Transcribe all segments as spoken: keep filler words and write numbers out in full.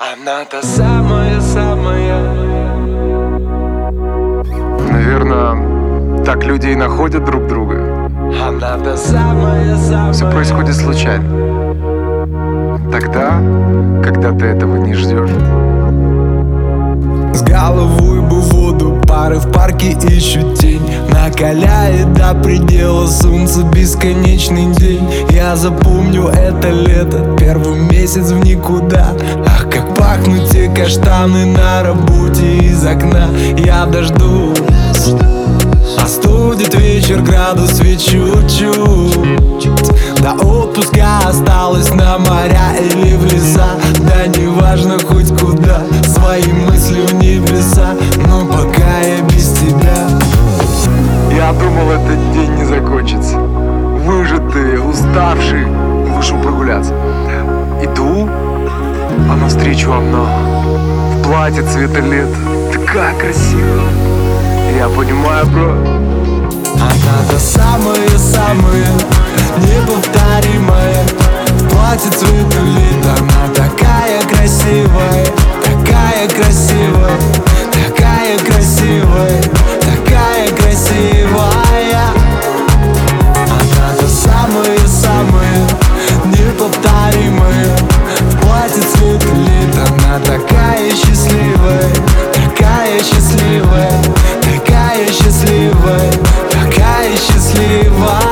Она та самая-самая. Наверное, так люди и находят друг друга. Она та самая-самая. Все происходит случайно. Тогда, когда ты этого не ждешь. С головой бы в воду, пары в парке ищут тень. Накаляет до предела солнце, бесконечный день. Я запомню это лето, первый месяц в никуда. Ах, как пахнут те каштаны на работе из окна. Я дождусь, остудит вечер градусов чуть-чуть. До отпуска осталось на моря или в леса. Да неважно хоть куда, свои мысли в небеса. Но пока я без тебя. Я думал, этот день не закончится. Выжатый, уставший, вышел прогуляться. Иду, а навстречу она в платье цвета лет. Такая красивая. Я понимаю, бро. Она та самая-самая, неповторимая. В платье цвета лет. Она такая красивая, такая красивая, такая красивая, такая красивая. Она та самая-самая, неповторимая. В платье цвета лет. Она такая счастливая, такая счастливая, такая счастливая, такая счастливая.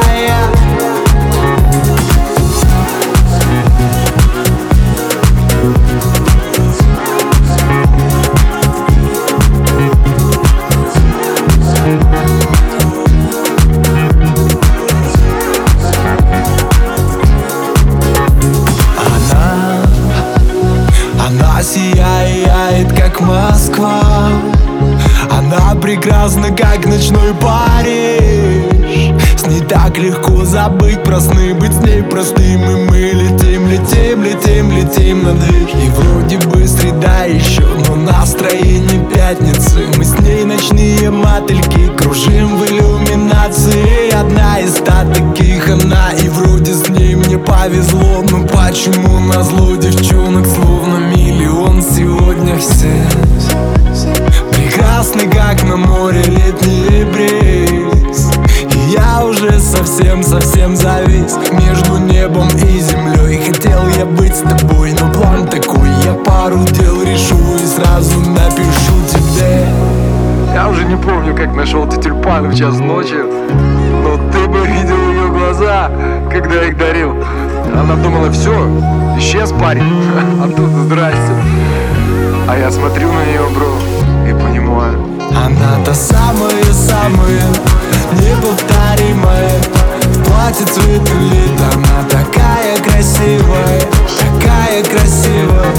Она, она сияет, как Москва. Она прекрасна, как ночной Париж. С ней так легко забыть про сны, быть с ней простым. И мы летим, летим, летим, летим на движ. И вроде бы среда еще, но настроение пятницы. Мы с ней ночные мотыльки, кружим в иллюминации. Одна из ста таких она, и вроде с ней мне повезло. Но почему назло девчонок словно миллион сегодня все прекрасный, как на море летний бриз. И я уже совсем-совсем завис между небом и землей. Хотел я быть с тобой, но план такой: я пару дел решу и сразу напишу тебе. Я уже не помню, как нашел эти тюльпаны в час ночи, но ты бы видел ее глаза, когда я их дарил. Она думала, все, исчез парень, а тут здрасте. А я смотрю на нее, бро, и понимаю. Она та самая-самая, неповторимая. В платье цвета лет. Она такая красивая, такая красивая,